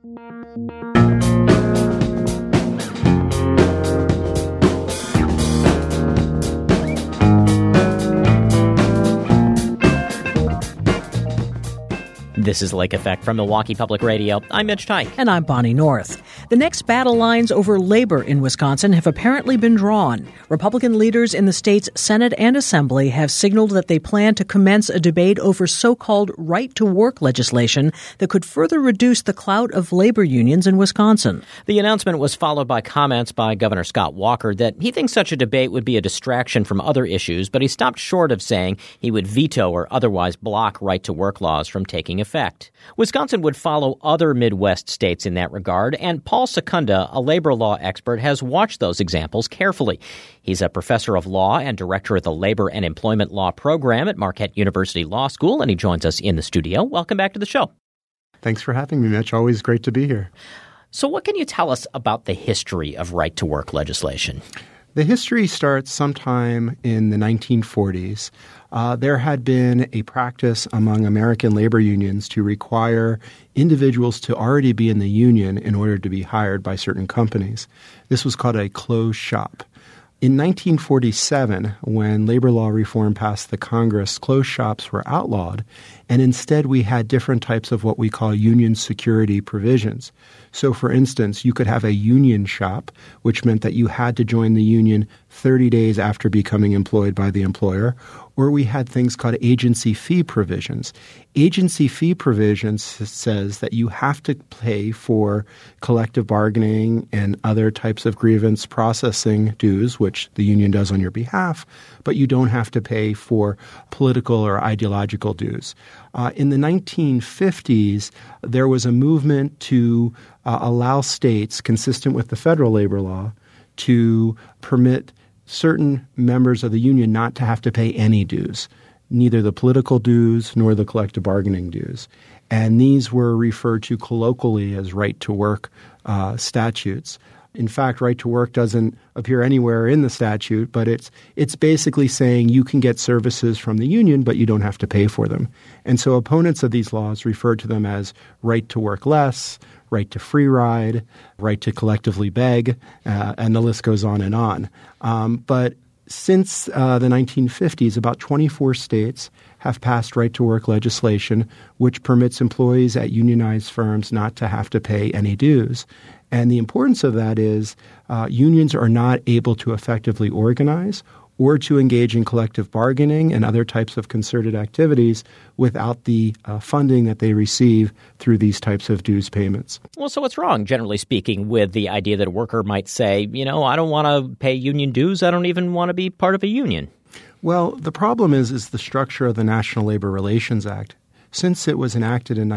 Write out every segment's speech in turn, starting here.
This is Lake Effect from Milwaukee Public Radio. I'm Mitch Teich. And I'm Bonnie North. The next battle lines over labor in Wisconsin have apparently been drawn. Republican leaders in the state's Senate and Assembly have signaled that they plan to commence a debate over so-called right-to-work legislation that could further reduce the clout of labor unions in Wisconsin. The announcement was followed by comments by Governor Scott Walker that he thinks such a debate would be a distraction from other issues, but he stopped short of saying he would veto or otherwise block right-to-work laws from taking effect. Wisconsin would follow other Midwest states in that regard, and Paul Secunda, a labor law expert, has watched those examples carefully. He's a professor of law and director of the Labor and Employment Law program at Marquette University Law School, and he joins us in the studio. Welcome back to the show. Thanks for having me, Mitch. Always great to be here. So what can you tell us about the history of right-to-work legislation? The history starts sometime in the 1940s. There had been a practice among American labor unions to require individuals to already be in the union in order to be hired by certain companies. This was called a closed shop. In 1947, when labor law reform passed the Congress, closed shops were outlawed, and instead we had different types of what we call union security provisions. So, for instance, you could have a union shop, which meant that you had to join the union 30 days after becoming employed by the employer, or we had things called agency fee provisions. Agency fee provisions says that you have to pay for collective bargaining and other types of grievance processing dues, which the union does on your behalf, but you don't have to pay for political or ideological dues. In the 1950s, there was a movement to allow states, consistent with the federal labor law, to permit certain members of the union not to have to pay any dues, neither the political dues nor the collective bargaining dues. And these were referred to colloquially as right-to-work statutes. In fact, right to work doesn't appear anywhere in the statute, but it's basically saying you can get services from the union, but you don't have to pay for them. And so opponents of these laws refer to them as right to work less, right to free ride, right to collectively beg, and the list goes on and on. But since the 1950s, about 24 states have passed right-to-work legislation which permits employees at unionized firms not to have to pay any dues. And the importance of that is unions are not able to effectively organize or to engage in collective bargaining and other types of concerted activities without the funding that they receive through these types of dues payments. Well, so what's wrong, generally speaking, with the idea that a worker might say, I don't want to pay union dues. I don't even want to be part of a union. Well, the problem is the structure of the National Labor Relations Act. Since it was enacted in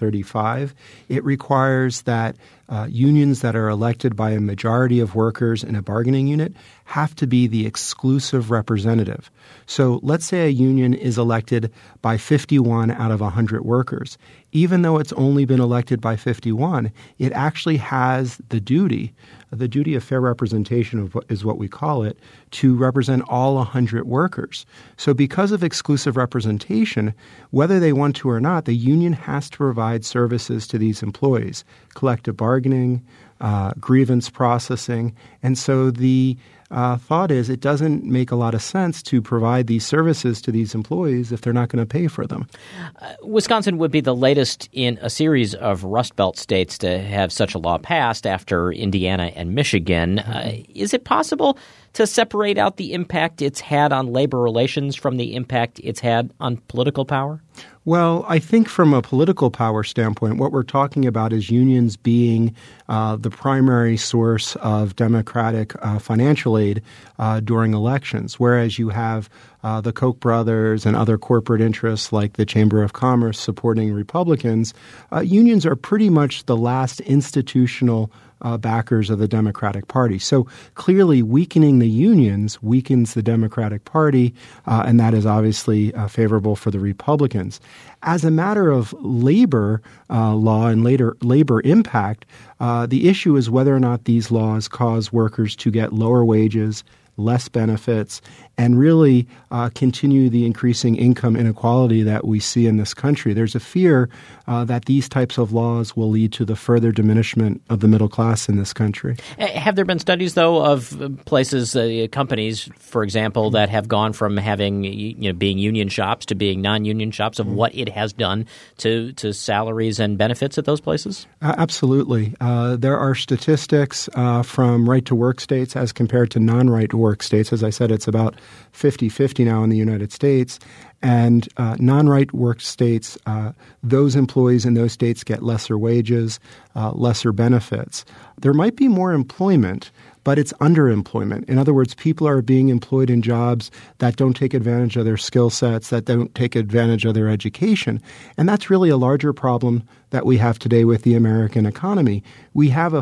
1935, it requires that unions that are elected by a majority of workers in a bargaining unit have to be the exclusive representative. So let's say a union is elected by 51 out of 100 workers. Even though it's only been elected by 51, it actually has the duty of fair representation is what we call it, to represent all 100 workers. So because of exclusive representation, whether they want to or not, the union has to provide services to these employees, collective bargaining, grievance processing. And so the thought is it doesn't make a lot of sense to provide these services to these employees if they're not going to pay for them. Wisconsin would be the latest in a series of Rust Belt states to have such a law passed after Indiana and Michigan. Is it possible to separate out the impact it's had on labor relations from the impact it's had on political power? Well, I think from a political power standpoint, what we're talking about is unions being the primary source of Democratic financial aid during elections, whereas you have the Koch brothers and other corporate interests like the Chamber of Commerce supporting Republicans. Unions are pretty much the last institutional backers of the Democratic Party. So clearly weakening the unions weakens the Democratic Party, and that is obviously favorable for the Republicans. As a matter of labor law and labor impact, the issue is whether or not these laws cause workers to get lower wages, less benefits, and really continue the increasing income inequality that we see in this country. There's a fear that these types of laws will lead to the further diminishment of the middle class in this country. Have there been studies, though, of places, companies, for example, that have gone from having, being union shops to being non-union shops, of what it has done to salaries and benefits at those places? Absolutely. There are statistics from right-to-work states as compared to non-right-to-work states. As I said, it's about 50-50 now in the United States. And non-right-work states, those employees in those states get lesser wages, lesser benefits. There might be more employment, but it's underemployment. In other words, people are being employed in jobs that don't take advantage of their skill sets, that don't take advantage of their education. And that's really a larger problem that we have today with the American economy. We have a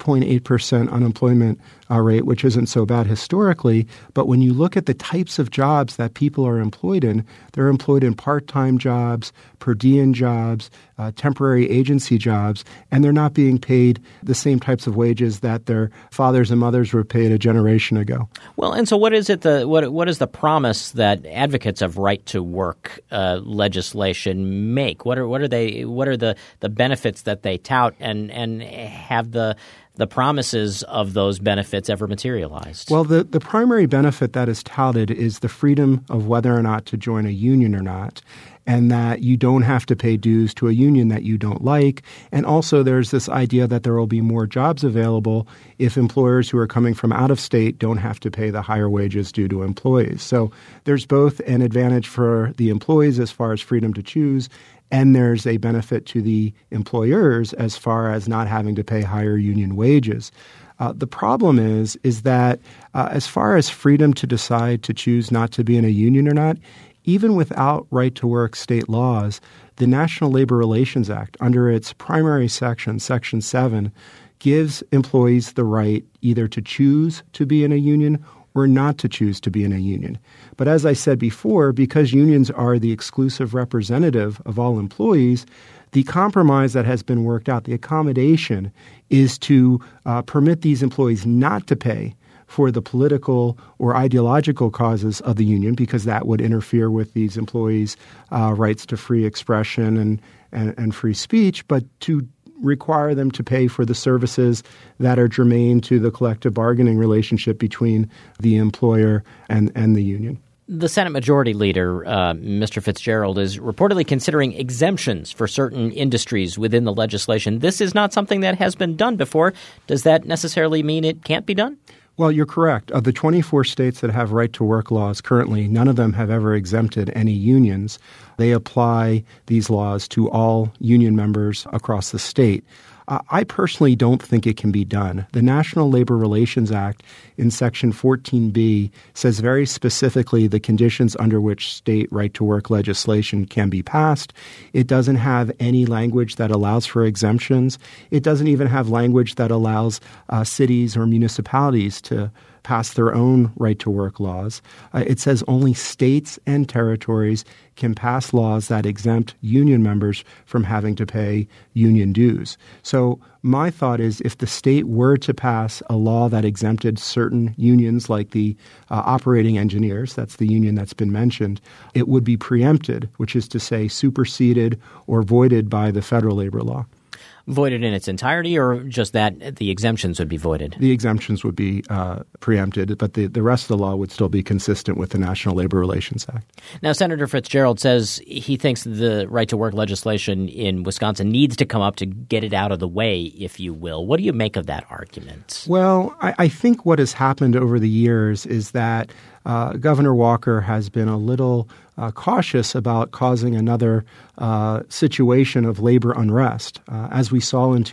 5.8% unemployment rate, which isn't so bad historically. But when you look at the types of jobs that people are employed in, they're employed in part-time jobs, per diem jobs, temporary agency jobs, and they're not being paid the same types of wages that their fathers and mothers were paid a generation ago. Well, and so what is it? What is the promise that advocates of right to work legislation make? What are the benefits that they tout, and have the promises of those benefits ever materialized? Well, the primary benefit that is touted is the freedom of whether or not to join a union or not, and that you don't have to pay dues to a union that you don't like. And also there's this idea that there will be more jobs available if employers who are coming from out of state don't have to pay the higher wages due to employees. So there's both an advantage for the employees as far as freedom to choose, and there's a benefit to the employers as far as not having to pay higher union wages. The problem is that as far as freedom to decide to choose not to be in a union or not, even without right-to-work state laws, the National Labor Relations Act, under its primary section, Section 7, gives employees the right either to choose to be in a union or not to choose to be in a union. But as I said before, because unions are the exclusive representative of all employees, the compromise that has been worked out, the accommodation, is to permit these employees not to pay for the political or ideological causes of the union, because that would interfere with these employees' rights to free expression and free speech, but to require them to pay for the services that are germane to the collective bargaining relationship between the employer and the union. The Senate Majority Leader, Mr. Fitzgerald, is reportedly considering exemptions for certain industries within the legislation. This is not something that has been done before. Does that necessarily mean it can't be done? Well, you're correct. Of the 24 states that have right-to-work laws currently, none of them have ever exempted any unions. They apply these laws to all union members across the state. I personally don't think it can be done. The National Labor Relations Act in Section 14B says very specifically the conditions under which state right-to-work legislation can be passed. It doesn't have any language that allows for exemptions. It doesn't even have language that allows cities or municipalities to pass their own right-to-work laws. It says only states and territories can pass laws that exempt union members from having to pay union dues. So my thought is if the state were to pass a law that exempted certain unions like the operating engineers, that's the union that's been mentioned, it would be preempted, which is to say superseded or voided by the federal labor law. Voided in its entirety, or just that the exemptions would be voided? The exemptions would be preempted, but the rest of the law would still be consistent with the National Labor Relations Act. Now, Senator Fitzgerald says he thinks the right-to-work legislation in Wisconsin needs to come up to get it out of the way, if you will. What do you make of that argument? Well, I think what has happened over the years is that Governor Walker has been a little cautious about causing another situation of labor unrest. As we saw in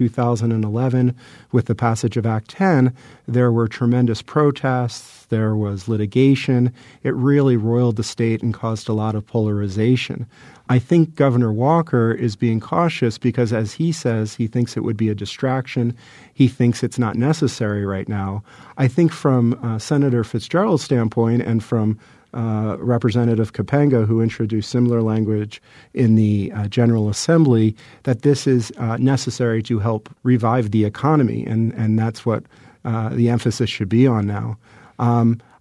2011 with the passage of Act 10, there were tremendous protests, there was litigation. It really roiled the state and caused a lot of polarization. I think Governor Walker is being cautious because, as he says, he thinks it would be a distraction. He thinks it's not necessary right now. I think from Senator Fitzgerald's standpoint and from Representative Capenga, who introduced similar language in the General Assembly, that this is necessary to help revive the economy, and that's what the emphasis should be on now.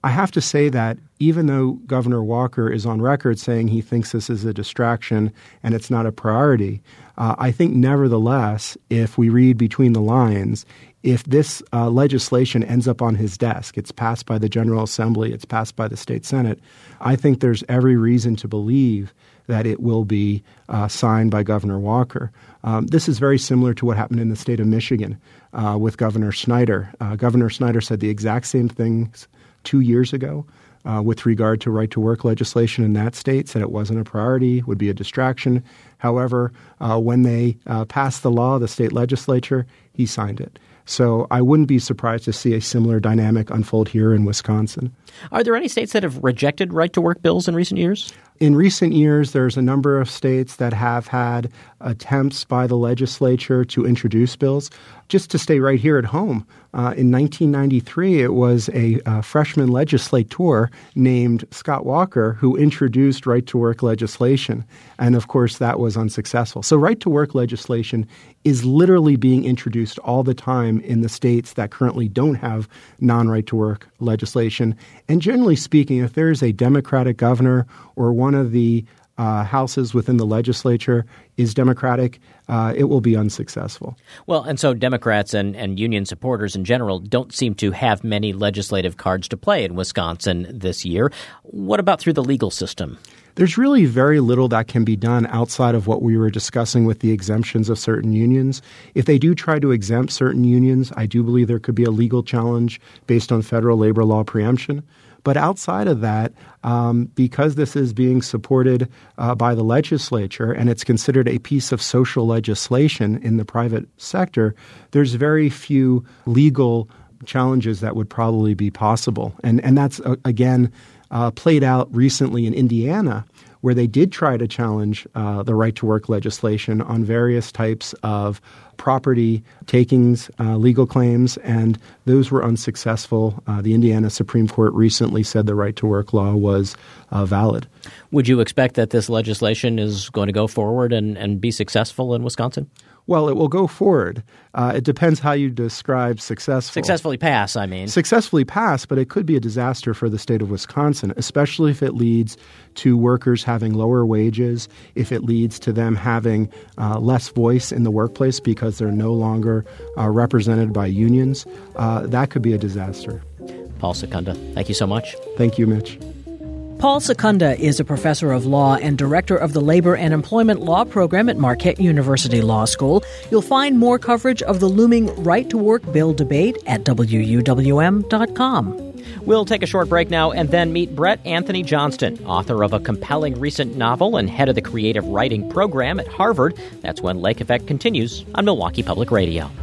I have to say that even though Governor Walker is on record saying he thinks this is a distraction and it's not a priority, I think nevertheless, if we read between the lines, if this legislation ends up on his desk, it's passed by the General Assembly, it's passed by the state Senate, I think there's every reason to believe that it will be signed by Governor Walker. This is very similar to what happened in the state of Michigan with Governor Snyder. Governor Snyder said the exact same things 2 years ago with regard to right-to-work legislation in that state, said it wasn't a priority, would be a distraction. However, when they passed the law, the state legislature, he signed it. So I wouldn't be surprised to see a similar dynamic unfold here in Wisconsin. Are there any states that have rejected right-to-work bills in recent years? In recent years, there's a number of states that have had attempts by the legislature to introduce bills. Just to stay right here at home, in 1993, it was a freshman legislator named Scott Walker who introduced right-to-work legislation. And, of course, that was unsuccessful. So right-to-work legislation is literally being introduced all the time in the states that currently don't have non-right-to-work legislation. And generally speaking, if there is a Democratic governor or one of the houses within the legislature is Democratic, it will be unsuccessful. Well, and so Democrats and union supporters in general don't seem to have many legislative cards to play in Wisconsin this year. What about through the legal system? There's really very little that can be done outside of what we were discussing with the exemptions of certain unions. If they do try to exempt certain unions, I do believe there could be a legal challenge based on federal labor law preemption. But outside of that, because this is being supported by the legislature and it's considered a piece of social legislation in the private sector, there's very few legal challenges that would probably be possible. And that's, again, played out recently in Indiana, where they did try to challenge the right-to-work legislation on various types of property takings, legal claims, and those were unsuccessful. The Indiana Supreme Court recently said the right-to-work law was valid. Would you expect that this legislation is going to go forward and be successful in Wisconsin? Well, it will go forward. It depends how you describe successful. Successfully pass, I mean. Successfully pass, but it could be a disaster for the state of Wisconsin, especially if it leads to workers having lower wages, if it leads to them having less voice in the workplace because they're no longer represented by unions. That could be a disaster. Paul Secunda, thank you so much. Thank you, Mitch. Paul Secunda is a professor of law and director of the Labor and Employment Law Program at Marquette University Law School. You'll find more coverage of the looming right-to-work bill debate at WUWM.com. We'll take a short break now and then meet Brett Anthony Johnston, author of a compelling recent novel and head of the creative writing program at Harvard. That's when Lake Effect continues on Milwaukee Public Radio.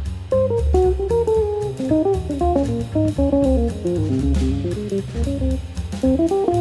Thank you.